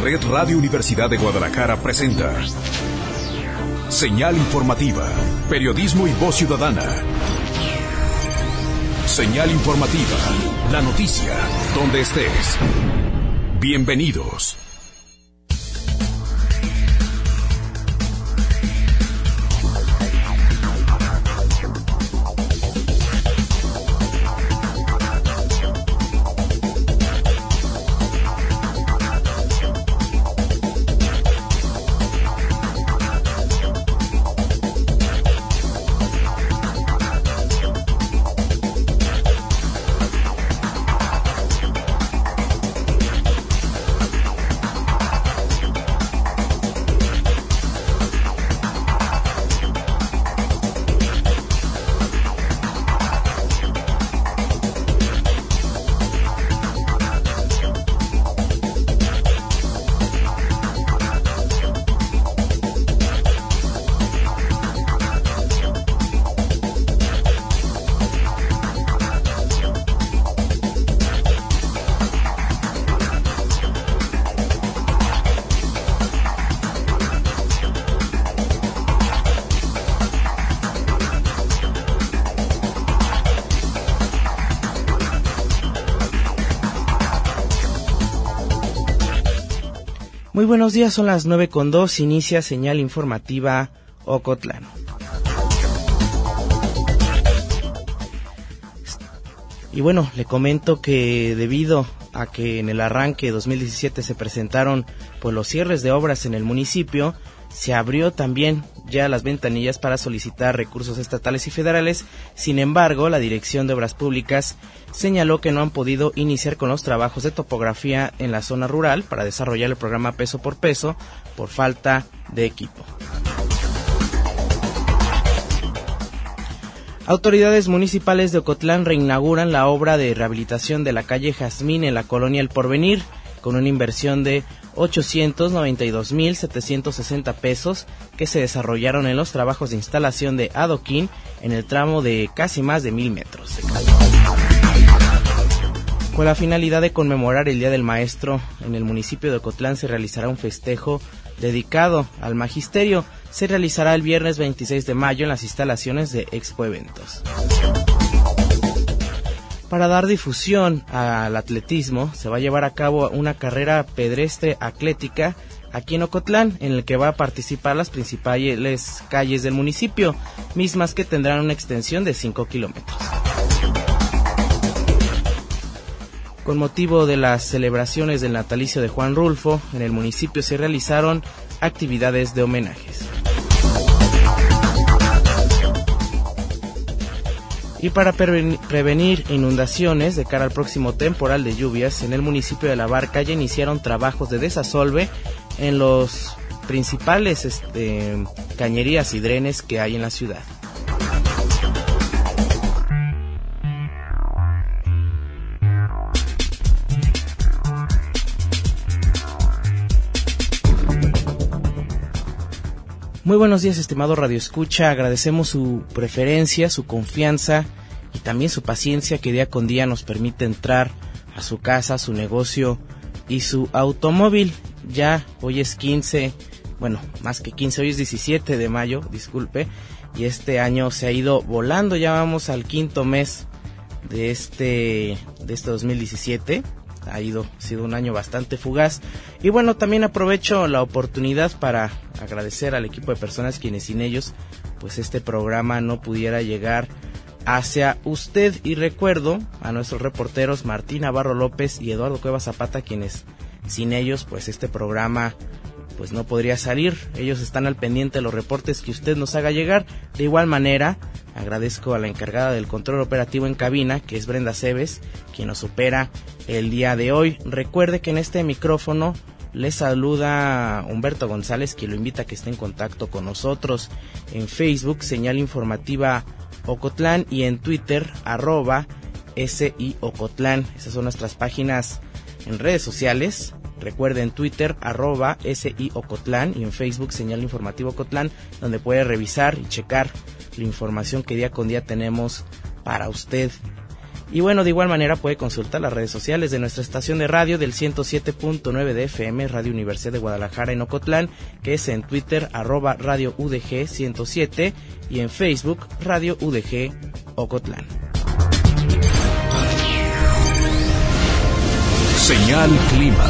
Red Radio Universidad de Guadalajara presenta Señal Informativa, periodismo y voz ciudadana. Señal Informativa, la noticia, donde estés. Bienvenidos. Muy buenos días, son las 9:02, inicia Señal Informativa Ocotlán. Y bueno, le comento que debido a que en el arranque 2017 se presentaron pues los cierres de obras en el municipio, se abrió también ya las ventanillas para solicitar recursos estatales y federales. Sin embargo, la Dirección de Obras Públicas señaló que no han podido iniciar con los trabajos de topografía en la zona rural para desarrollar el programa Peso por Peso por falta de equipo. Autoridades municipales de Ocotlán reinauguran la obra de rehabilitación de la calle Jazmín en la colonia El Porvenir con una inversión de 892,760 pesos que se desarrollaron en los trabajos de instalación de adoquín en el tramo de casi más de 1,000 metros de calle. Con la finalidad de conmemorar el Día del Maestro, en el municipio de Ocotlán se realizará un festejo dedicado al magisterio. Se realizará el viernes 26 de mayo en las instalaciones de Expo Eventos. Para dar difusión al atletismo, se va a llevar a cabo una carrera pedestre atlética aquí en Ocotlán, en el que va a participar las principales calles del municipio, mismas que tendrán una extensión de 5 kilómetros. Con motivo de las celebraciones del natalicio de Juan Rulfo, en el municipio se realizaron actividades de homenajes. Y para prevenir inundaciones de cara al próximo temporal de lluvias, en el municipio de La Barca ya iniciaron trabajos de desasolve en los principales cañerías y drenes que hay en la ciudad. Muy buenos días, estimado Radio Escucha. Agradecemos su preferencia, su confianza y también su paciencia que día con día nos permite entrar a su casa, su negocio y su automóvil. Ya hoy es 15, bueno, más que 15, hoy es 17 de mayo, disculpe, y este año se ha ido volando. Ya vamos al quinto mes de este 2017. Ha sido un año bastante fugaz. Y bueno, también aprovecho la oportunidad para agradecer al equipo de personas quienes sin ellos, pues este programa no pudiera llegar hacia usted. Y recuerdo a nuestros reporteros Martín Navarro López y Eduardo Cueva Zapata, quienes sin ellos, pues este programa pues no podría salir. Ellos están al pendiente de los reportes que usted nos haga llegar. De igual manera, agradezco a la encargada del control operativo en cabina, que es Brenda Cebes, quien nos opera el día de hoy. Recuerde que en este micrófono le saluda Humberto González, quien lo invita a que esté en contacto con nosotros en Facebook, Señal Informativa Ocotlán, y en Twitter, @SI Ocotlán. Esas son nuestras páginas en redes sociales. Recuerden Twitter, @SI Ocotlán, y en Facebook, Señal Informativa Ocotlán, donde puede revisar y checar la información que día con día tenemos para usted. Y bueno, de igual manera puede consultar las redes sociales de nuestra estación de radio del 107.9 de FM, Radio Universidad de Guadalajara en Ocotlán, que es en Twitter, @Radio UDG 107, y en Facebook, Radio UDG Ocotlán. Señal Clima.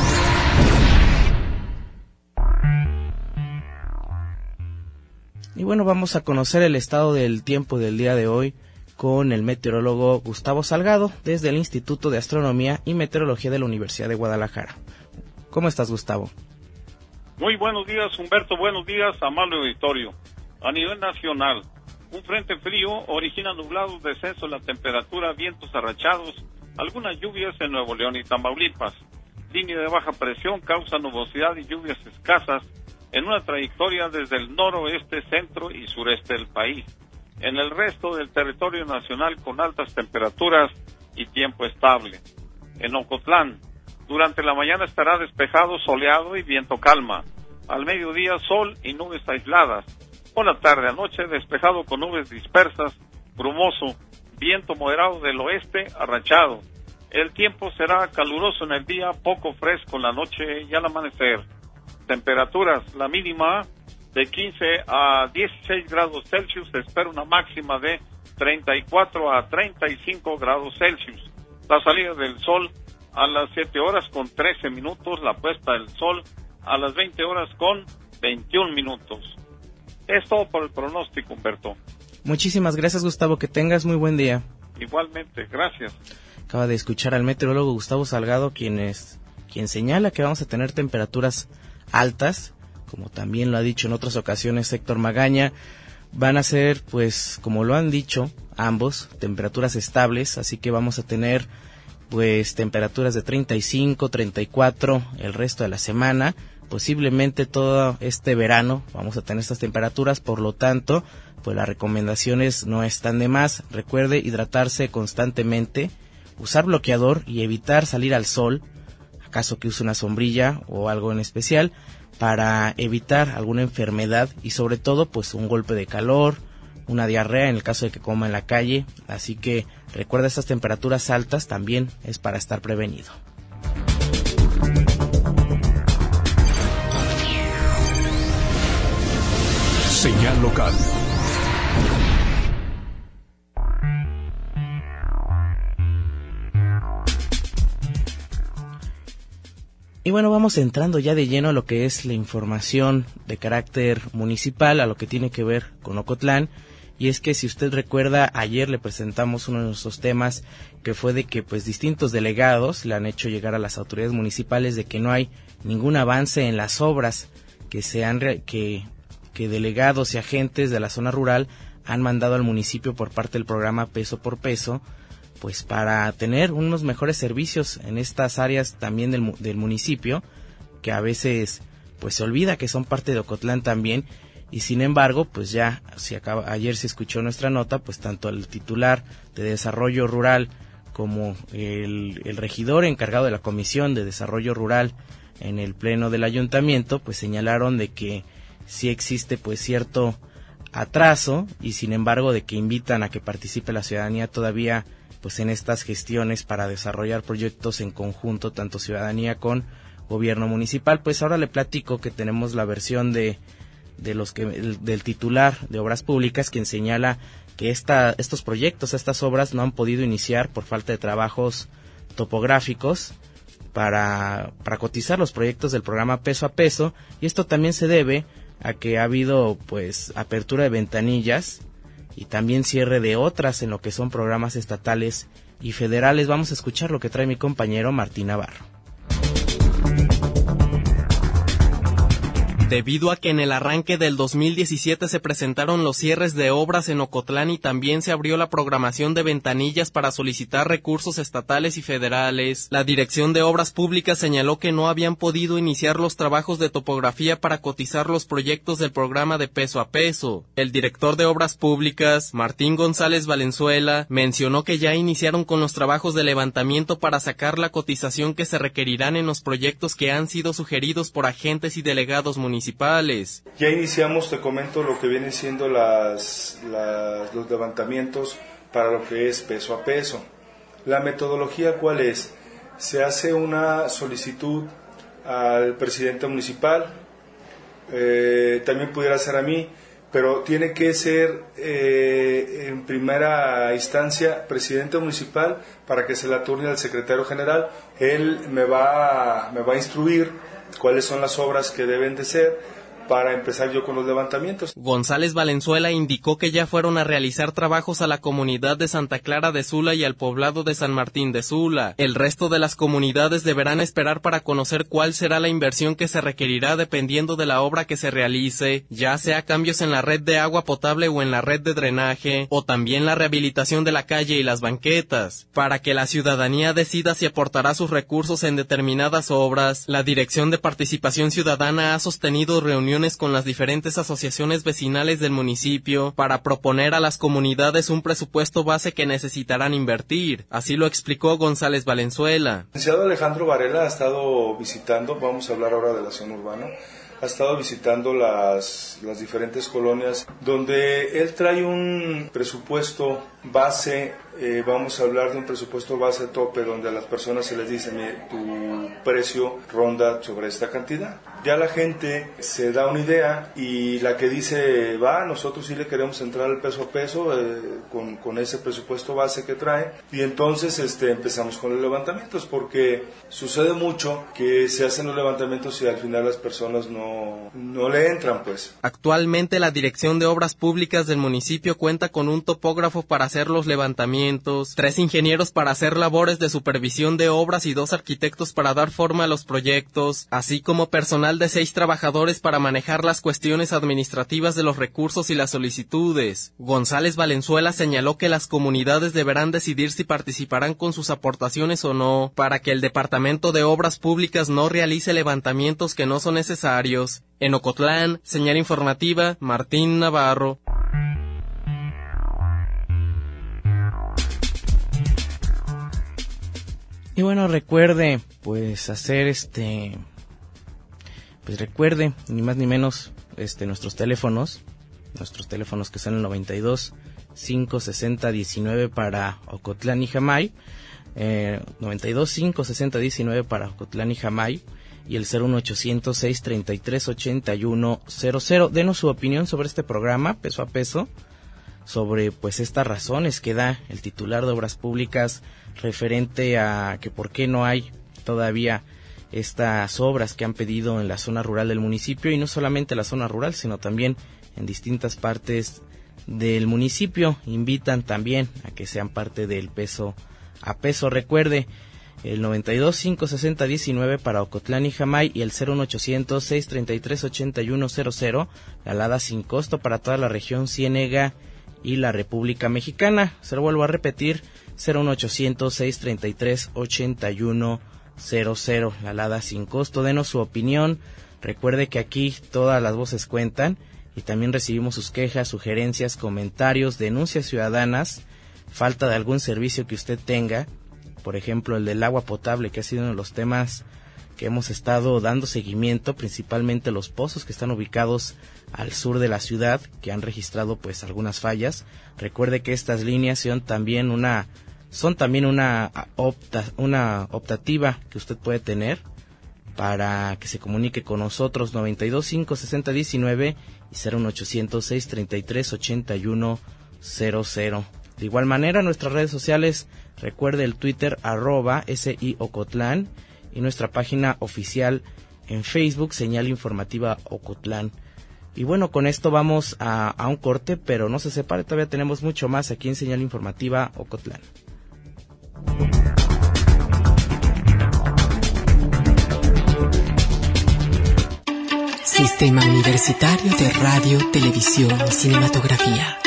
Y bueno, vamos a conocer el estado del tiempo del día de hoy con el meteorólogo Gustavo Salgado desde el Instituto de Astronomía y Meteorología de la Universidad de Guadalajara. ¿Cómo estás, Gustavo? Muy buenos días, Humberto. Buenos días, amable auditorio. A nivel nacional, un frente frío origina nublados, descenso en la temperatura, vientos arrachados, algunas lluvias en Nuevo León y Tamaulipas. Línea de baja presión causa nubosidad y lluvias escasas en una trayectoria desde el noroeste, centro y sureste del país. En el resto del territorio nacional con altas temperaturas y tiempo estable. En Ocotlán, durante la mañana estará despejado, soleado y viento calma. Al mediodía, sol y nubes aisladas. Por la tarde, anoche, despejado con nubes dispersas, brumoso, viento moderado del oeste, arrachado. El tiempo será caluroso en el día, poco fresco en la noche y al amanecer. Temperaturas, la mínima de 15 a 16 grados Celsius, se espera una máxima de 34 a 35 grados Celsius. La salida del sol a las 7 horas con 13 minutos, la puesta del sol a las 20 horas con 21 minutos. Es todo por el pronóstico, Humberto. Muchísimas gracias, Gustavo, que tengas muy buen día. Igualmente, gracias. Acaba de escuchar al meteorólogo Gustavo Salgado, quien señala que vamos a tener temperaturas altas, como también lo ha dicho en otras ocasiones Héctor Magaña. Van a ser, pues, como lo han dicho ambos, temperaturas estables, así que vamos a tener, pues, temperaturas de 35, 34 el resto de la semana. Posiblemente todo este verano vamos a tener estas temperaturas, por lo tanto, pues las recomendaciones no están de más. Recuerde hidratarse constantemente, usar bloqueador y evitar salir al sol, acaso que use una sombrilla o algo en especial, para evitar alguna enfermedad y sobre todo pues un golpe de calor, una diarrea en el caso de que coma en la calle. Así que recuerda, estas temperaturas altas también es para estar prevenido. Señal local. Y bueno, vamos entrando ya de lleno a lo que es la información de carácter municipal, a lo que tiene que ver con Ocotlán. Y es que, si usted recuerda, ayer le presentamos uno de nuestros temas, que fue de que pues distintos delegados le han hecho llegar a las autoridades municipales de que no hay ningún avance en las obras que delegados y agentes de la zona rural han mandado al municipio por parte del programa Peso por Peso, pues para tener unos mejores servicios en estas áreas también del municipio, que a veces pues se olvida que son parte de Ocotlán también. Y sin embargo, pues ya ayer se escuchó nuestra nota, pues tanto el titular de Desarrollo Rural como el regidor encargado de la Comisión de Desarrollo Rural en el pleno del ayuntamiento, pues señalaron de que sí existe pues cierto atraso, y sin embargo de que invitan a que participe la ciudadanía todavía pues en estas gestiones para desarrollar proyectos en conjunto, tanto ciudadanía con gobierno municipal. Pues ahora le platico que tenemos la versión del titular de Obras Públicas, quien señala que estos proyectos, estas obras no han podido iniciar por falta de trabajos topográficos para cotizar los proyectos del programa Peso a Peso, y esto también se debe a que ha habido pues apertura de ventanillas y también cierre de otras en lo que son programas estatales y federales. Vamos a escuchar lo que trae mi compañero Martín Navarro. Debido a que en el arranque del 2017 se presentaron los cierres de obras en Ocotlán y también se abrió la programación de ventanillas para solicitar recursos estatales y federales, la Dirección de Obras Públicas señaló que no habían podido iniciar los trabajos de topografía para cotizar los proyectos del programa de Peso a Peso. El director de Obras Públicas, Martín González Valenzuela, mencionó que ya iniciaron con los trabajos de levantamiento para sacar la cotización que se requerirán en los proyectos que han sido sugeridos por agentes y delegados municipales. Ya iniciamos, te comento, lo que vienen siendo los levantamientos para lo que es Peso a Peso. La metodología, ¿cuál es? Se hace una solicitud al presidente municipal, también pudiera ser a mí, pero tiene que ser en primera instancia presidente municipal para que se la turne al secretario general. Él me va a instruir cuáles son las obras que deben de ser para empezar yo con los levantamientos. González Valenzuela indicó que ya fueron a realizar trabajos a la comunidad de Santa Clara de Sula y al poblado de San Martín de Sula. El resto de las comunidades deberán esperar para conocer cuál será la inversión que se requerirá dependiendo de la obra que se realice, ya sea cambios en la red de agua potable o en la red de drenaje, o también la rehabilitación de la calle y las banquetas. Para que la ciudadanía decida si aportará sus recursos en determinadas obras, la Dirección de Participación Ciudadana ha sostenido reuniones con las diferentes asociaciones vecinales del municipio para proponer a las comunidades un presupuesto base que necesitarán invertir. Así lo explicó González Valenzuela. El licenciado Alejandro Varela ha estado visitando, vamos a hablar ahora de la zona urbana, ha estado visitando las diferentes colonias donde él trae un presupuesto base, vamos a hablar de un presupuesto base tope, donde a las personas se les dice, mire, tu precio ronda sobre esta cantidad. Ya la gente se da una idea y la que dice, nosotros sí le queremos entrar al peso a peso con ese presupuesto base que trae, y entonces empezamos con los levantamientos, porque sucede mucho que se hacen los levantamientos y al final las personas no le entran, pues. Actualmente la Dirección de Obras Públicas del municipio cuenta con un topógrafo para hacer los levantamientos, 3 ingenieros para hacer labores de supervisión de obras y 2 arquitectos para dar forma a los proyectos, así como personal de 6 trabajadores para manejar las cuestiones administrativas de los recursos y las solicitudes. González Valenzuela señaló que las comunidades deberán decidir si participarán con sus aportaciones o no, para que el Departamento de Obras Públicas no realice levantamientos que no son necesarios. En Ocotlán, señal informativa, Martín Navarro. Y bueno, recuerde, recuerde, ni más ni menos, nuestros teléfonos que son el 92 560 19 para Ocotlán y Jamay, 92 560 19 para Ocotlán y Jamay, y el 01800 633 8100. Denos su opinión sobre este programa, peso a peso, sobre estas razones que da el titular de Obras Públicas referente a que por qué no hay todavía estas obras que han pedido en la zona rural del municipio, y no solamente la zona rural, sino también en distintas partes del municipio. Invitan también a que sean parte del peso a peso. Recuerde, el 92 560 19 para Ocotlán y Jamay y el 01800 633 8100, la alada sin costo para toda la región Ciénega y la República Mexicana. Se lo vuelvo a repetir, 01800 633 8100, la alada sin costo. Denos su opinión. Recuerde que aquí todas las voces cuentan y también recibimos sus quejas, sugerencias, comentarios, denuncias ciudadanas, falta de algún servicio que usted tenga, por ejemplo el del agua potable, que ha sido uno de los temas que hemos estado dando seguimiento, principalmente los pozos que están ubicados al sur de la ciudad, que han registrado algunas fallas. Recuerde que estas líneas son también una optativa que usted puede tener para que se comunique con nosotros, 92 560 19 y 01800 633 8100. De igual manera, nuestras redes sociales, recuerde el Twitter @SIOcotlán y nuestra página oficial en Facebook, Señal Informativa Ocotlán. Y bueno, con esto vamos a un corte, pero no se separe, todavía tenemos mucho más aquí en Señal Informativa Ocotlán. Sistema Universitario de Radio, Televisión y Cinematografía.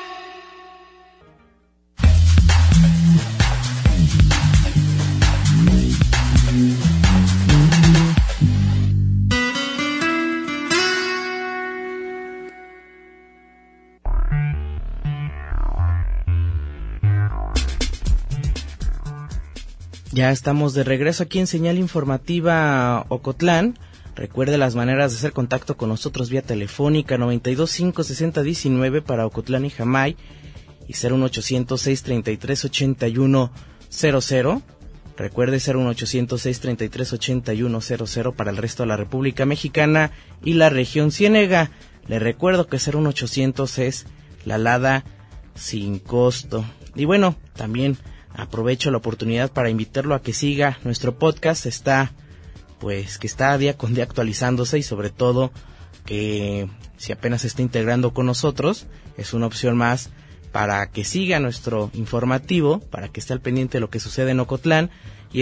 Ya estamos de regreso aquí en Señal Informativa Ocotlán. Recuerde las maneras de hacer contacto con nosotros vía telefónica, 92 560 19 para Ocotlán y Jamay y 01800 633 8100. Recuerde 01800-633-8100 para el resto de la República Mexicana y la región Ciénega. Le recuerdo que 01800 es la LADA sin costo. Y bueno, también aprovecho la oportunidad para invitarlo a que siga nuestro podcast. Que está día con día actualizándose, y sobre todo que si apenas se está integrando con nosotros, es una opción más para que siga nuestro informativo, para que esté al pendiente de lo que sucede en Ocotlán, y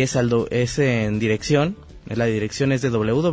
la dirección es de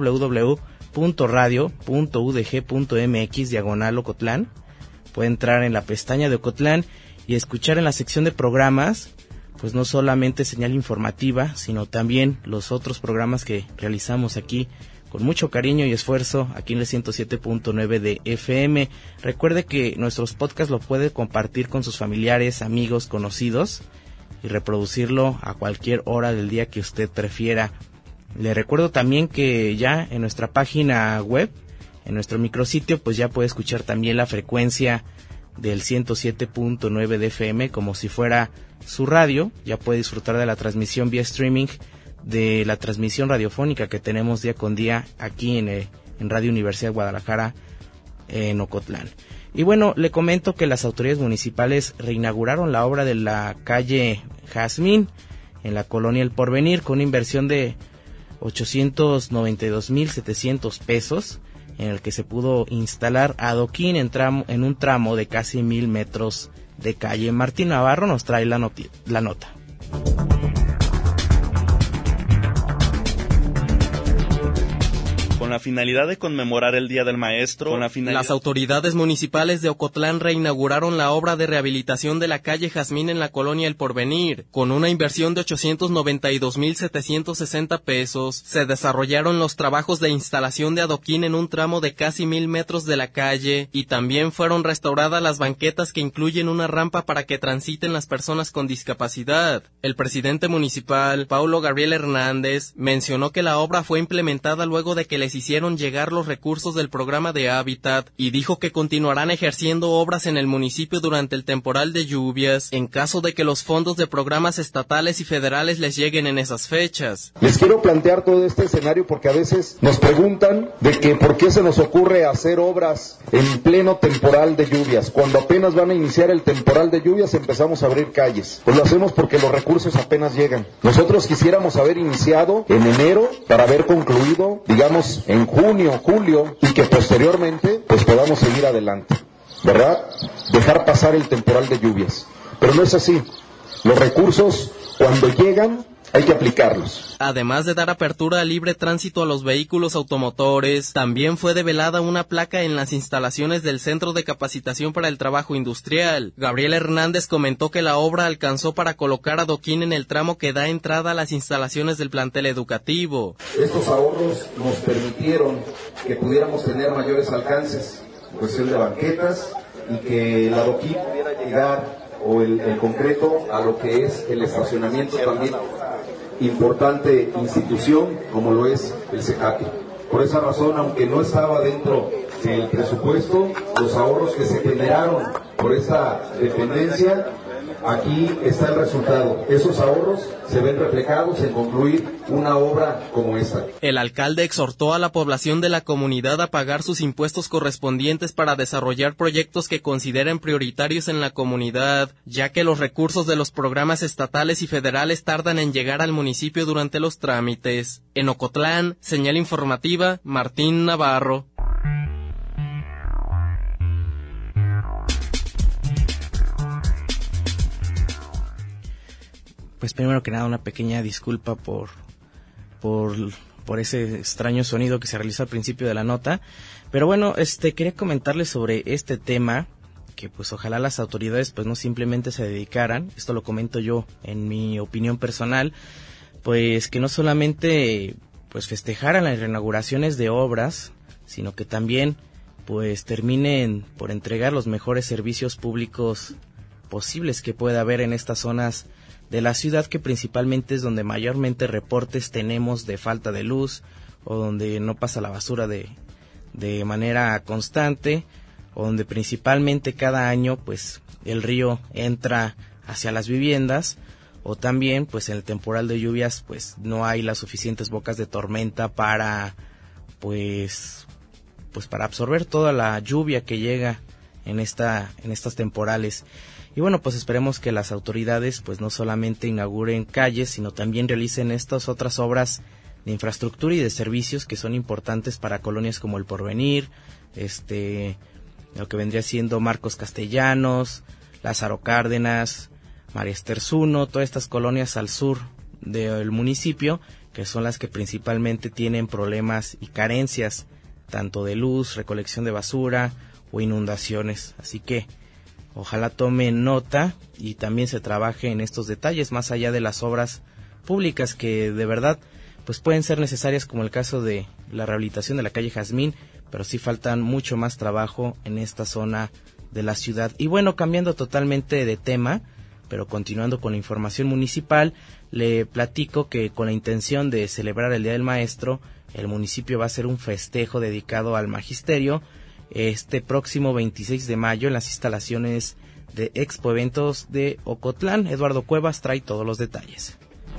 www.radio.udg.mx/Ocotlán. Puede entrar en la pestaña de Ocotlán y escuchar en la sección de programas, pues no solamente señal informativa, sino también los otros programas que realizamos aquí con mucho cariño y esfuerzo aquí en el 107.9 de FM. Recuerde que nuestros podcasts lo puede compartir con sus familiares, amigos, conocidos y reproducirlo a cualquier hora del día que usted prefiera. Le recuerdo también que ya en nuestra página web, en nuestro micrositio, pues ya puede escuchar también la frecuencia del 107.9 de FM como si fuera su radio. Ya puede disfrutar de la transmisión vía streaming, de la transmisión radiofónica que tenemos día con día aquí en Radio Universidad de Guadalajara en Ocotlán. Y bueno, le comento que las autoridades municipales reinauguraron la obra de la calle Jazmín en la colonia El Porvenir con una inversión de 892,700 pesos, en el que se pudo instalar adoquín en un tramo de casi 1,000 metros de calle. Martín Navarro nos trae la nota. Con la finalidad de conmemorar el Día del Maestro, las autoridades municipales de Ocotlán reinauguraron la obra de rehabilitación de la calle Jazmín en la colonia El Porvenir. Con una inversión de 892,760 pesos, se desarrollaron los trabajos de instalación de adoquín en un tramo de casi 1,000 metros de la calle, y también fueron restauradas las banquetas que incluyen una rampa para que transiten las personas con discapacidad. El presidente municipal, Paulo Gabriel Hernández, mencionó que la obra fue implementada luego de que les hicieron llegar los recursos del programa de Hábitat, y dijo que continuarán ejerciendo obras en el municipio durante el temporal de lluvias en caso de que los fondos de programas estatales y federales les lleguen en esas fechas. Les quiero plantear todo este escenario porque a veces nos preguntan de que por qué se nos ocurre hacer obras en pleno temporal de lluvias. Cuando apenas van a iniciar el temporal de lluvias empezamos a abrir calles. Pues lo hacemos porque los recursos apenas llegan. Nosotros quisiéramos haber iniciado en enero para haber concluido, digamos, en junio, julio, y que posteriormente pues podamos seguir adelante, ¿verdad? Dejar pasar el temporal de lluvias. Pero no es así. Los recursos, cuando llegan, hay que aplicarlos. Además de dar apertura al libre tránsito a los vehículos automotores, también fue develada una placa en las instalaciones del Centro de Capacitación para el Trabajo Industrial. Gabriel Hernández comentó que la obra alcanzó para colocar adoquín en el tramo que da entrada a las instalaciones del plantel educativo. Estos ahorros nos permitieron que pudiéramos tener mayores alcances en cuestión de banquetas y que el adoquín pudiera llegar, o el concreto, a lo que es el estacionamiento también. Importante institución como lo es el CECATI. Por esa razón, aunque no estaba dentro del presupuesto, los ahorros que se generaron por esta dependencia, aquí está el resultado. Esos ahorros se ven reflejados en concluir una obra como esta. El alcalde exhortó a la población de la comunidad a pagar sus impuestos correspondientes para desarrollar proyectos que consideren prioritarios en la comunidad, ya que los recursos de los programas estatales y federales tardan en llegar al municipio durante los trámites. En Ocotlán, señal informativa, Martín Navarro. Pues primero que nada una pequeña disculpa por ese extraño sonido que se realizó al principio de la nota. Pero bueno, quería comentarles sobre este tema, que pues ojalá las autoridades pues no simplemente se dedicaran, esto lo comento yo en mi opinión personal, pues que no solamente pues festejaran las reinauguraciones de obras, sino que también pues terminen por entregar los mejores servicios públicos posibles que pueda haber en estas zonas de la ciudad, que principalmente es donde mayormente reportes tenemos de falta de luz, o donde no pasa la basura de manera constante, o donde principalmente cada año pues el río entra hacia las viviendas, o también pues en el temporal de lluvias pues no hay las suficientes bocas de tormenta para pues para absorber toda la lluvia que llega en estas temporales. Y bueno, pues esperemos que las autoridades pues no solamente inauguren calles, sino también realicen estas otras obras de infraestructura y de servicios que son importantes para colonias como El Porvenir, lo que vendría siendo Marcos Castellanos, Lázaro Cárdenas, María Esterzuno, todas estas colonias al sur del municipio, que son las que principalmente tienen problemas y carencias, tanto de luz, recolección de basura o inundaciones. Así que ojalá tomen nota y también se trabaje en estos detalles, más allá de las obras públicas que de verdad pues pueden ser necesarias, como el caso de la rehabilitación de la calle Jazmín, pero sí faltan mucho más trabajo en esta zona de la ciudad. Y bueno, cambiando totalmente de tema, pero continuando con la información municipal, le platico que con la intención de celebrar el Día del Maestro, el municipio va a hacer un festejo dedicado al magisterio este próximo 26 de mayo en las instalaciones de Expo Eventos de Ocotlán. Eduardo Cuevas trae todos los detalles.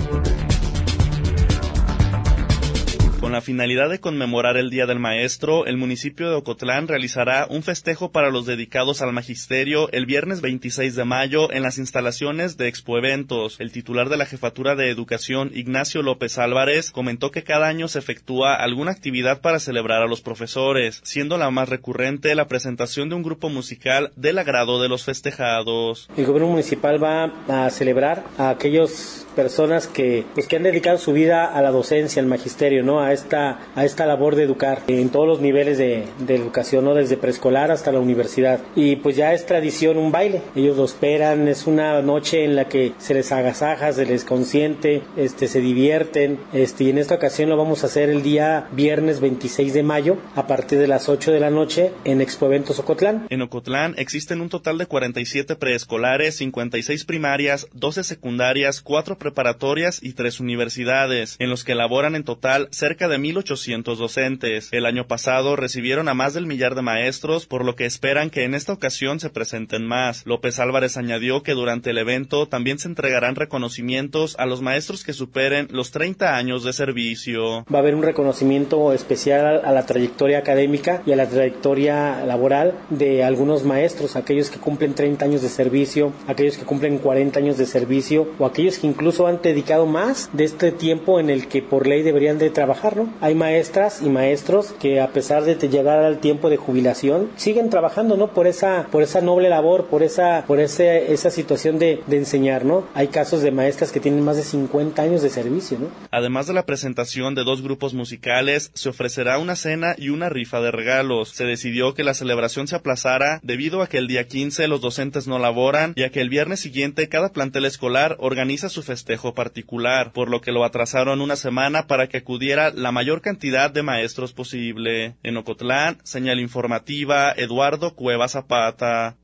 Con la finalidad de conmemorar el Día del Maestro, el municipio de Ocotlán realizará un festejo para los dedicados al magisterio el viernes 26 de mayo en las instalaciones de Expo Eventos. El titular de la Jefatura de Educación, Ignacio López Álvarez, comentó que cada año se efectúa alguna actividad para celebrar a los profesores, siendo la más recurrente la presentación de un grupo musical del agrado de los festejados. El gobierno municipal va a celebrar a aquellas personas que han dedicado su vida a la docencia, al magisterio, ¿no? A esta labor de educar en todos los niveles de educación, ¿no? Desde preescolar hasta la universidad. Y pues ya es tradición un baile. Ellos lo esperan, es una noche en la que se les agasaja, se les consiente, se divierten, y en esta ocasión lo vamos a hacer el día viernes 26 de mayo a partir de las 8 de la noche en Expo Eventos Ocotlán. En Ocotlán existen un total de 47 preescolares, 56 primarias, 12 secundarias, 4 preparatorias y 3 universidades, en los que laboran en total cerca de 1,800 docentes. El año pasado recibieron a más del 1,000,000 de maestros, por lo que esperan que en esta ocasión se presenten más. López Álvarez añadió que durante el evento también se entregarán reconocimientos a los maestros que superen los 30 años de servicio. Va a haber un reconocimiento especial a la trayectoria académica y a la trayectoria laboral de algunos maestros, aquellos que cumplen 30 años de servicio, aquellos que cumplen 40 años de servicio o aquellos que incluso han dedicado más de este tiempo en el que por ley deberían de trabajar, ¿no? Hay maestras y maestros que a pesar de llegar al tiempo de jubilación siguen trabajando, ¿no? Por esa noble labor, por esa situación de enseñar, ¿no? Hay casos de maestras que tienen más de 50 años de servicio, ¿no? Además de la presentación de 2 grupos musicales, se ofrecerá una cena y una rifa de regalos. Se decidió que la celebración se aplazara debido a que el día 15 los docentes no laboran y a que el viernes siguiente cada plantel escolar organiza su festejo particular, por lo que lo atrasaron una semana para que acudiera la mayor cantidad de maestros posible. En Ocotlán, señal informativa, Eduardo Cuevas Zapata.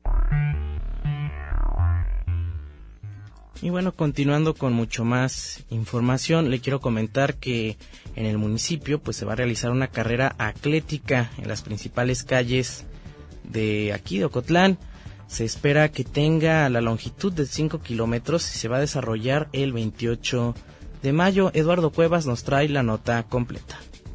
Y bueno, continuando con mucho más información, le quiero comentar que en el municipio pues se va a realizar una carrera atlética en las principales calles de aquí de Ocotlán. Se espera que tenga la longitud de 5 kilómetros y se va a desarrollar el 28 de mayo. Eduardo Cuevas nos trae la nota completa.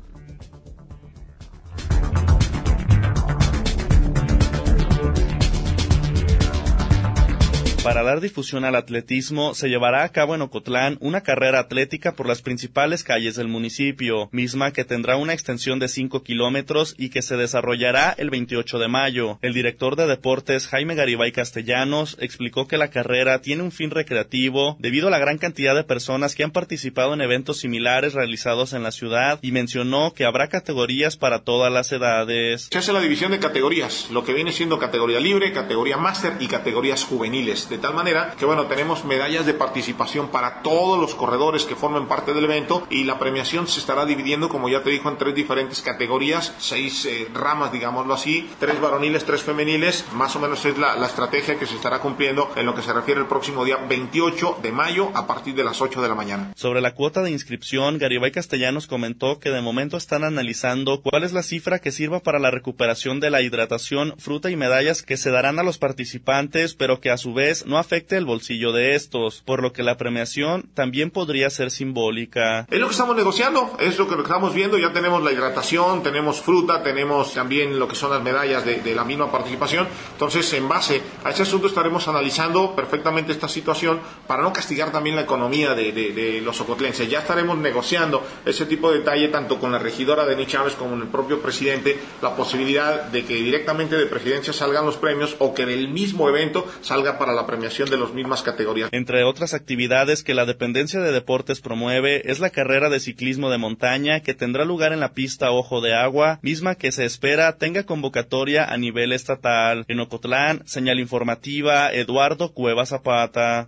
Para dar difusión al atletismo, se llevará a cabo en Ocotlán una carrera atlética por las principales calles del municipio, misma que tendrá una extensión de 5 kilómetros y que se desarrollará el 28 de mayo. El director de deportes, Jaime Garibay Castellanos, explicó que la carrera tiene un fin recreativo debido a la gran cantidad de personas que han participado en eventos similares realizados en la ciudad y mencionó que habrá categorías para todas las edades. Se hace la división de categorías, lo que viene siendo categoría libre, categoría máster y categorías juveniles. De tal manera que, tenemos medallas de participación para todos los corredores que formen parte del evento y la premiación se estará dividiendo, como ya te dijo, en 3 diferentes categorías, 6 ramas, digámoslo así, 3 varoniles, 3 femeniles. Más o menos es la estrategia que se estará cumpliendo en lo que se refiere al próximo día 28 de mayo a partir de las 8 de la mañana. Sobre la cuota de inscripción, Garibay Castellanos comentó que de momento están analizando cuál es la cifra que sirva para la recuperación de la hidratación, fruta y medallas que se darán a los participantes, pero que a su vez no afecte el bolsillo de estos, por lo que la premiación también podría ser simbólica. Es lo que estamos negociando, es lo que estamos viendo, ya tenemos la hidratación, tenemos fruta, tenemos también lo que son las medallas de la misma participación. Entonces, en base a ese asunto estaremos analizando perfectamente esta situación para no castigar también la economía de los ocotlenses. Ya estaremos negociando ese tipo de detalle tanto con la regidora Denis Chávez como con el propio presidente, la posibilidad de que directamente de presidencia salgan los premios o que del mismo evento salga para la premiación de las mismas categorías. Entre otras actividades que la Dependencia de Deportes promueve es la carrera de ciclismo de montaña que tendrá lugar en la pista Ojo de Agua, misma que se espera tenga convocatoria a nivel estatal. En Ocotlán, señal informativa, Eduardo Cueva Zapata.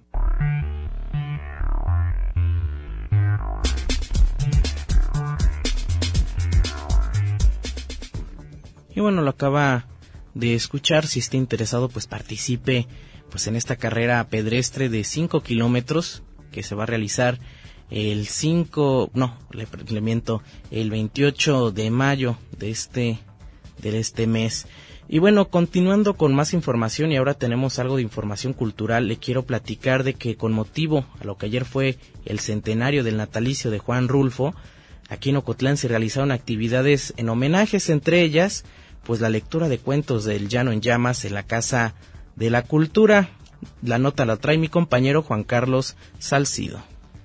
Y bueno, lo acaba de escuchar. Si está interesado, pues participe pues en esta carrera pedestre de 5 kilómetros que se va a realizar el 28 de mayo de este mes. Y bueno, continuando con más información, y ahora tenemos algo de información cultural, le quiero platicar de que con motivo a lo que ayer fue el centenario del natalicio de Juan Rulfo, aquí en Ocotlán se realizaron actividades en homenajes, entre ellas pues la lectura de cuentos del Llano en Llamas en la Casa de la Cultura. La nota la trae mi compañero Juan Carlos Salcido.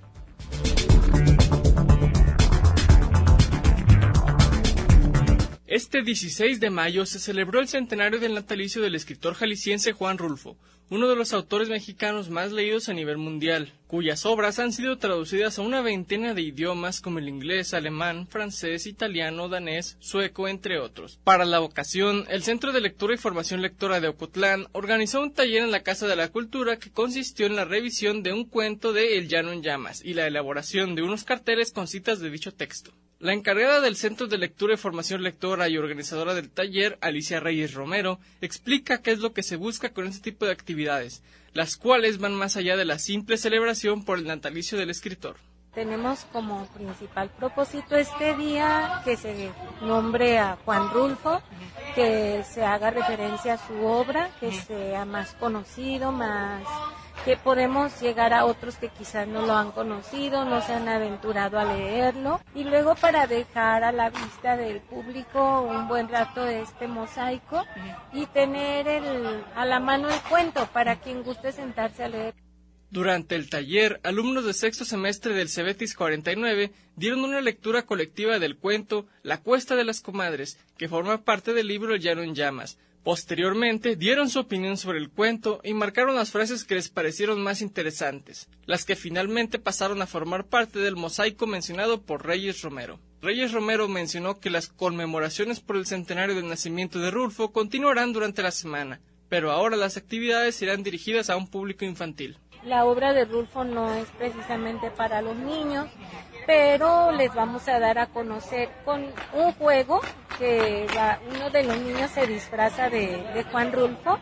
Este 16 de mayo se celebró el centenario del natalicio del escritor jalisciense Juan Rulfo, uno de los autores mexicanos más leídos a nivel mundial, cuyas obras han sido traducidas a una veintena de idiomas como el inglés, alemán, francés, italiano, danés, sueco, entre otros. Para la ocasión, el Centro de Lectura y Formación Lectora de Ocotlán organizó un taller en la Casa de la Cultura que consistió en la revisión de un cuento de El Llano en Llamas y la elaboración de unos carteles con citas de dicho texto. La encargada del Centro de Lectura y Formación Lectora y organizadora del taller, Alicia Reyes Romero, explica qué es lo que se busca con este tipo de actividades, las cuales van más allá de la simple celebración por el natalicio del escritor. Tenemos como principal propósito este día que se nombre a Juan Rulfo, que se haga referencia a su obra, que sea más conocido, que podemos llegar a otros que quizás no lo han conocido, no se han aventurado a leerlo, y luego para dejar a la vista del público un buen rato este mosaico y tener a la mano el cuento para quien guste sentarse a leer. Durante el taller, alumnos de sexto semestre del Cebetis 49 dieron una lectura colectiva del cuento La Cuesta de las Comadres, que forma parte del libro El Llano en Llamas. Posteriormente, dieron su opinión sobre el cuento y marcaron las frases que les parecieron más interesantes, las que finalmente pasaron a formar parte del mosaico mencionado por Reyes Romero. Reyes Romero mencionó que las conmemoraciones por el centenario del nacimiento de Rulfo continuarán durante la semana, pero ahora las actividades irán dirigidas a un público infantil. La obra de Rulfo no es precisamente para los niños, pero les vamos a dar a conocer con un juego que uno de los niños se disfraza de Juan Rulfo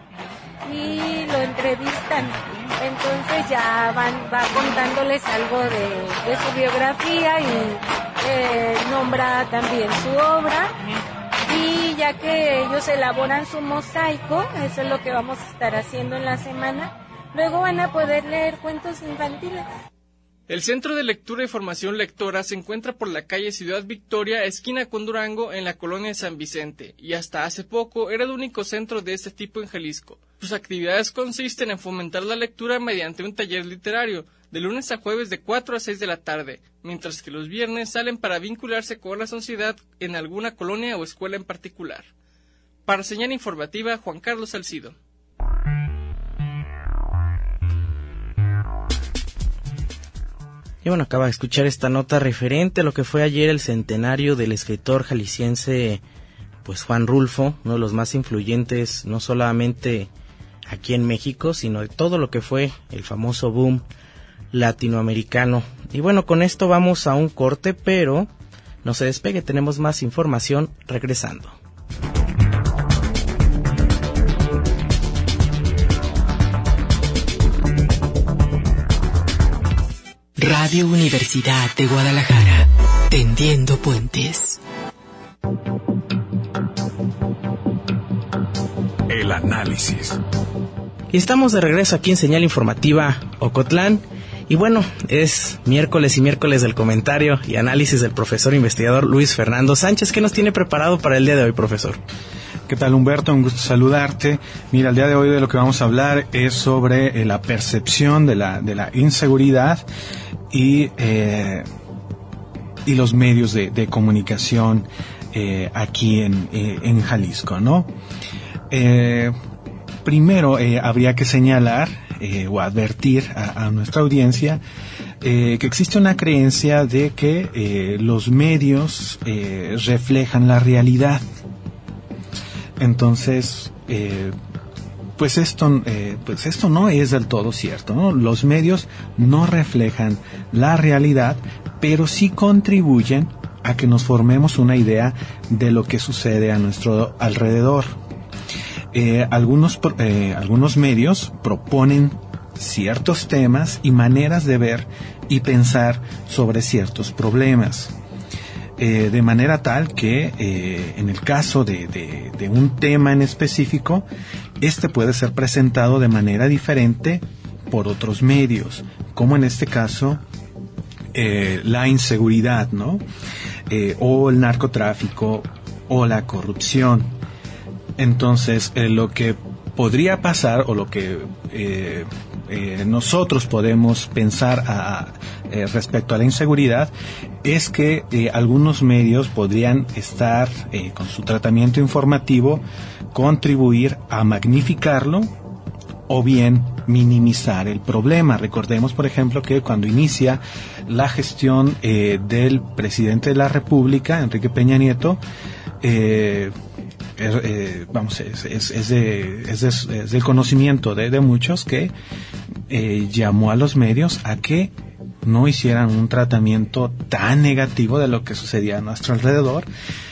y lo entrevistan. Entonces ya va contándoles algo de su biografía y nombra también su obra. Y ya que ellos elaboran su mosaico, eso es lo que vamos a estar haciendo en la semana, luego van a poder leer cuentos infantiles. El Centro de Lectura y Formación Lectora se encuentra por la calle Ciudad Victoria, esquina con Durango, en la colonia de San Vicente, y hasta hace poco era el único centro de este tipo en Jalisco. Sus actividades consisten en fomentar la lectura mediante un taller literario, de lunes a jueves de 4 a 6 de la tarde, mientras que los viernes salen para vincularse con la sociedad en alguna colonia o escuela en particular. Para Señal Informativa, Juan Carlos Salcido. Y bueno, acaba de escuchar esta nota referente a lo que fue ayer el centenario del escritor jalisciense pues Juan Rulfo, uno de los más influyentes no solamente aquí en México, sino de todo lo que fue el famoso boom latinoamericano. Y bueno, con esto vamos a un corte, pero no se despegue, tenemos más información regresando. Radio Universidad de Guadalajara, tendiendo puentes. El análisis. Y estamos de regreso aquí en Señal Informativa Ocotlán. Y bueno, es miércoles y miércoles del comentario y análisis del profesor investigador Luis Fernando Sánchez. ¿Qué nos tiene preparado para el día de hoy, profesor? ¿Qué tal, Humberto? Un gusto saludarte. Mira, el día de hoy de lo que vamos a hablar es sobre la percepción de la inseguridad y los medios de comunicación aquí en Jalisco, ¿no? Primero habría que señalar o advertir a nuestra audiencia que existe una creencia de que los medios reflejan la realidad. Entonces, pues esto no es del todo cierto, ¿no? Los medios no reflejan la realidad, pero sí contribuyen a que nos formemos una idea de lo que sucede a nuestro alrededor. Algunos medios proponen ciertos temas y maneras de ver y pensar sobre ciertos problemas. De manera tal que en el caso de un tema en específico, este puede ser presentado de manera diferente por otros medios, como en este caso la inseguridad, ¿no? O el narcotráfico o la corrupción. Entonces, lo que podría pasar o lo que nosotros podemos pensar respecto a la inseguridad es que algunos medios podrían estar con su tratamiento informativo contribuir a magnificarlo o bien minimizar el problema. Recordemos, por ejemplo, que cuando inicia la gestión del presidente de la República, Enrique Peña Nieto, es del conocimiento de muchos que llamó a los medios a que no hicieran un tratamiento tan negativo de lo que sucedía a nuestro alrededor,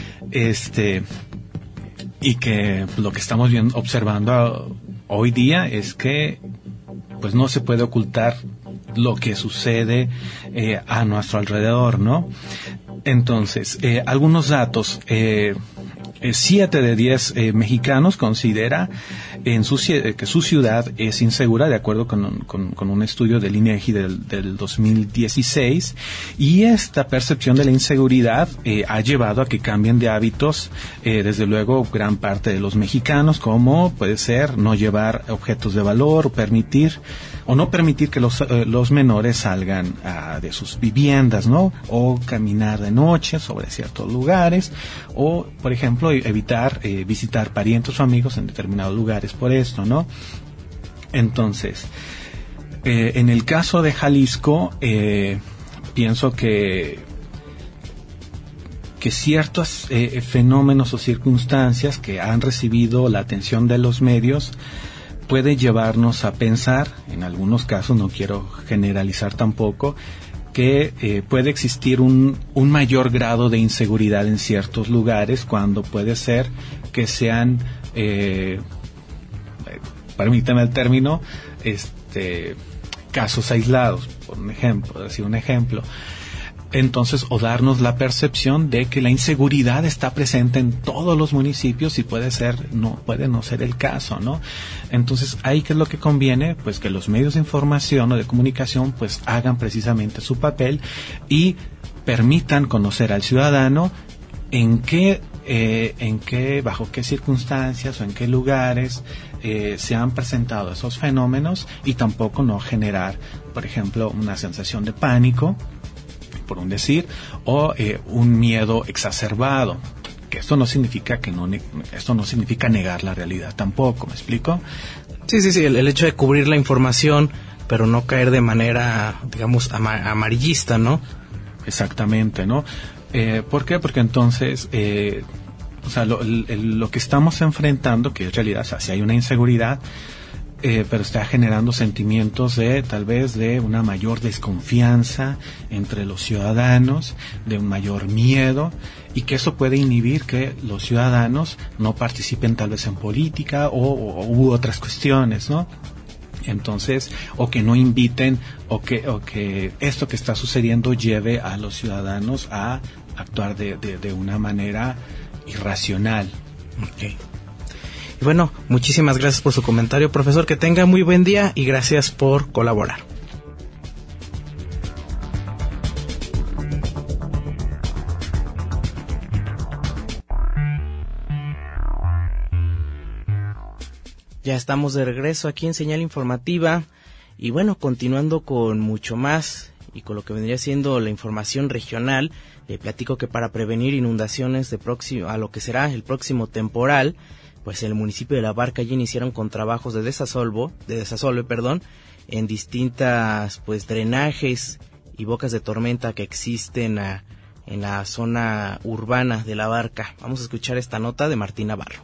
y que lo que estamos observando hoy día es que pues no se puede ocultar lo que sucede a nuestro alrededor, ¿no? Entonces, algunos datos. 7 de 10 mexicanos considera que su ciudad es insegura, de acuerdo con un estudio del INEGI del 2016, y esta percepción de la inseguridad ha llevado a que cambien de hábitos, desde luego, gran parte de los mexicanos, como puede ser no llevar objetos de valor o no permitir que los menores salgan de sus viviendas, ¿no? O caminar de noche sobre ciertos lugares, o, por ejemplo, evitar visitar parientes o amigos en determinados lugares por esto, ¿no? Entonces, en el caso de Jalisco, pienso que ciertos fenómenos o circunstancias que han recibido la atención de los medios puede llevarnos a pensar, en algunos casos, no quiero generalizar tampoco, que puede existir un mayor grado de inseguridad en ciertos lugares, cuando puede ser que sean, permítame el término, casos aislados, por decir un ejemplo. Entonces, o darnos la percepción de que la inseguridad está presente en todos los municipios y puede no ser el caso, ¿no? Entonces, ahí, ¿qué es lo que conviene? Pues que los medios de información o de comunicación pues hagan precisamente su papel y permitan conocer al ciudadano bajo qué circunstancias o en qué lugares se han presentado esos fenómenos, y tampoco no generar, por ejemplo, una sensación de pánico, por un decir, o un miedo exacerbado, que esto no significa negar la realidad tampoco, ¿me explico? Sí, el hecho de cubrir la información, pero no caer de manera, digamos, amarillista, ¿no? Exactamente, ¿no? ¿Por qué? Porque entonces, lo que estamos enfrentando, que en realidad, si hay una inseguridad, pero está generando sentimientos tal vez de una mayor desconfianza entre los ciudadanos, de un mayor miedo, y que eso puede inhibir que los ciudadanos no participen tal vez en política u otras cuestiones, ¿no? Entonces, o que no inviten, o que esto que está sucediendo lleve a los ciudadanos a actuar de una manera irracional. Okay. Y bueno, muchísimas gracias por su comentario, profesor, que tenga muy buen día y gracias por colaborar. Ya estamos de regreso aquí en Señal Informativa y bueno, continuando con mucho más y con lo que vendría siendo la información regional, le platico que para prevenir inundaciones a lo que será el próximo temporal, pues en el municipio de La Barca ya iniciaron con trabajos de desasolve, en distintas pues drenajes y bocas de tormenta que existen en la zona urbana de La Barca. Vamos a escuchar esta nota de Martín Navarro.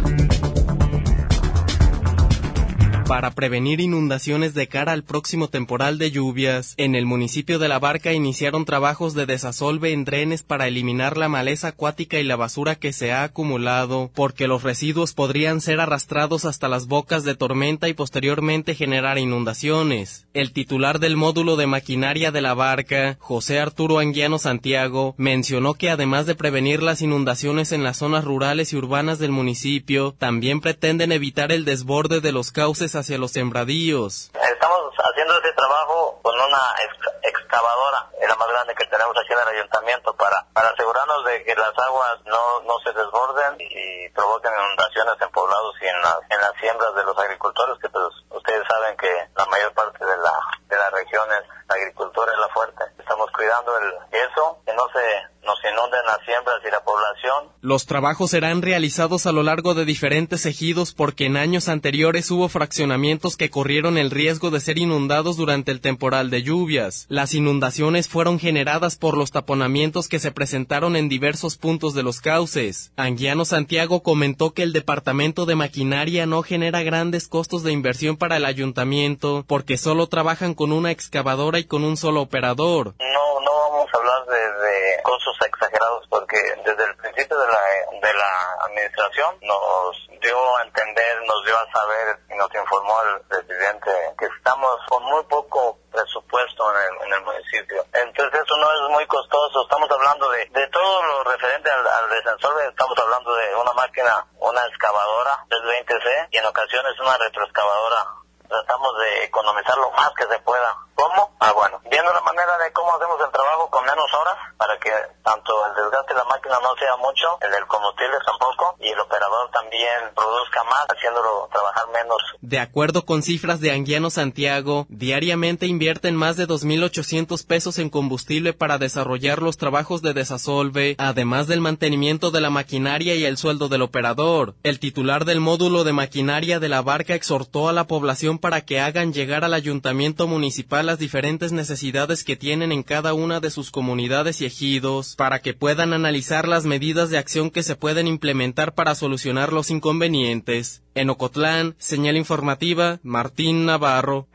Para prevenir inundaciones de cara al próximo temporal de lluvias, en el municipio de La Barca iniciaron trabajos de desasolve en drenes para eliminar la maleza acuática y la basura que se ha acumulado, porque los residuos podrían ser arrastrados hasta las bocas de tormenta y posteriormente generar inundaciones. El titular del módulo de maquinaria de La Barca, José Arturo Anguiano Santiago, mencionó que además de prevenir las inundaciones en las zonas rurales y urbanas del municipio, también pretenden evitar el desborde de los cauces hacia los sembradíos. Estamos haciendo ese trabajo con una excavadora, es la más grande que tenemos aquí en el ayuntamiento, para asegurarnos de que las aguas no se desborden y provoquen inundaciones en poblados y en las siembras de los agricultores, que pues ustedes saben que la mayor parte de la región es la agricultura, es la fuerte. Estamos cuidando eso, que no se nos inunden las siembras y la población. Los trabajos serán realizados a lo largo de diferentes ejidos porque en años anteriores hubo fraccionamientos que corrieron el riesgo de ser inundados durante el temporal de lluvias. Las inundaciones fueron generadas por los taponamientos que se presentaron en diversos puntos de los cauces. Anguiano Santiago comentó que el departamento de maquinaria no genera grandes costos de inversión para el ayuntamiento porque solo trabajan con una excavadora y con un solo operador. No vamos a hablar de costos exagerados porque desde el principio de la administración nos dio a entender, nos dio a saber y nos informó el presidente que estamos con muy poco presupuesto en el municipio. Entonces eso no es muy costoso. Estamos hablando de todo lo referente al desasolve. Estamos hablando de una máquina, una excavadora 320C y en ocasiones una retroexcavadora. Tratamos de economizar lo más que se pueda. ¿Cómo? Bueno, viendo la manera de cómo hacemos el trabajo con menos horas, para que tanto el desgaste de la máquina no sea mucho, el del combustible tampoco, y el operador también produzca más, haciéndolo trabajar menos. De acuerdo con cifras de Anguiano Santiago, diariamente invierten más de 2,800 pesos en combustible para desarrollar los trabajos de desasolve, además del mantenimiento de la maquinaria y el sueldo del operador. El titular del módulo de maquinaria de La Barca exhortó a la población para que hagan llegar al ayuntamiento municipal las diferentes necesidades que tienen en cada una de sus comunidades y ejidos, para que puedan analizar las medidas de acción que se pueden implementar para solucionar los inconvenientes. En Ocotlán, Señal Informativa, Martín Navarro.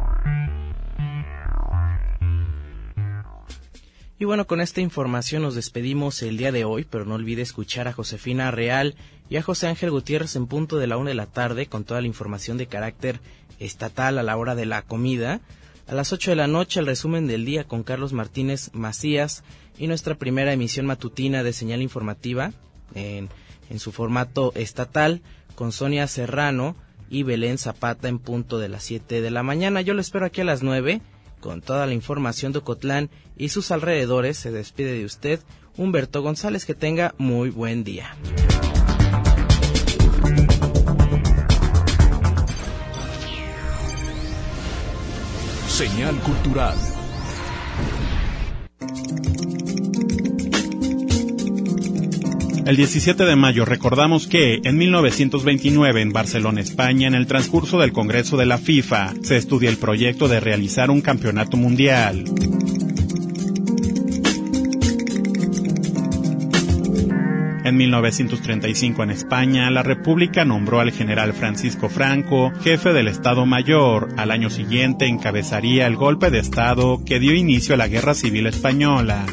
Y bueno, con esta información nos despedimos el día de hoy, pero no olvide escuchar a Josefina Real y a José Ángel Gutiérrez en punto de la 1:00 p.m. con toda la información de carácter estatal a la hora de la comida. A las 8:00 p.m. el resumen del día con Carlos Martínez Macías y nuestra primera emisión matutina de Señal Informativa en su formato estatal con Sonia Serrano y Belén Zapata en punto de las 7 de la mañana. Yo lo espero aquí a las 9 con toda la información de Ocotlán y sus alrededores. Se despide de usted Humberto González. Que tenga muy buen día. Señal cultural. El 17 de mayo recordamos que en 1929 en Barcelona, España, en el transcurso del Congreso de la FIFA, se estudia el proyecto de realizar un campeonato mundial. En 1935 en España, la República nombró al general Francisco Franco jefe del Estado Mayor. Al año siguiente encabezaría el golpe de Estado que dio inicio a la Guerra Civil Española.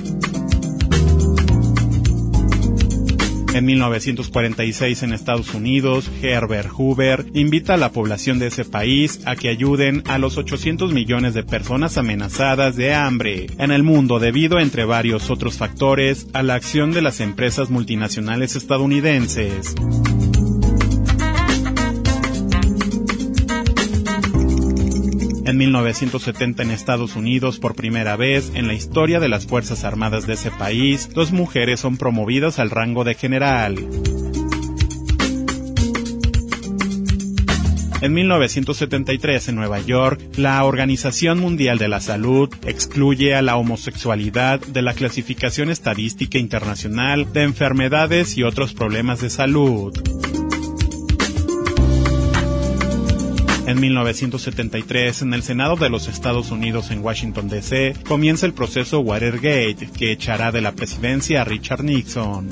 En 1946 en Estados Unidos, Herbert Hoover invita a la población de ese país a que ayuden a los 800 millones de personas amenazadas de hambre en el mundo debido, entre varios otros factores, a la acción de las empresas multinacionales estadounidenses. En 1970 en Estados Unidos, por primera vez en la historia de las Fuerzas Armadas de ese país, 2 mujeres son promovidas al rango de general. En 1973, en Nueva York, la Organización Mundial de la Salud excluye a la homosexualidad de la Clasificación Estadística Internacional de Enfermedades y otros problemas de salud. En 1973, en el Senado de los Estados Unidos en Washington, D.C., comienza el proceso Watergate, que echará de la presidencia a Richard Nixon.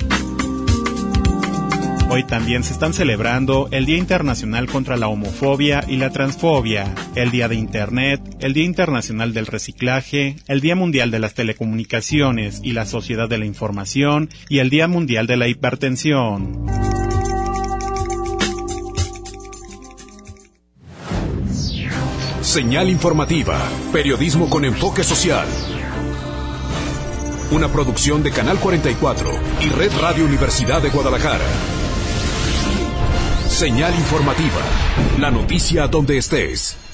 Hoy también se están celebrando el Día Internacional contra la Homofobia y la Transfobia, el Día de Internet, el Día Internacional del Reciclaje, el Día Mundial de las Telecomunicaciones y la Sociedad de la Información y el Día Mundial de la Hipertensión. Señal informativa, periodismo con enfoque social. Una producción de Canal 44 y Red Radio Universidad de Guadalajara. Señal informativa, la noticia donde estés.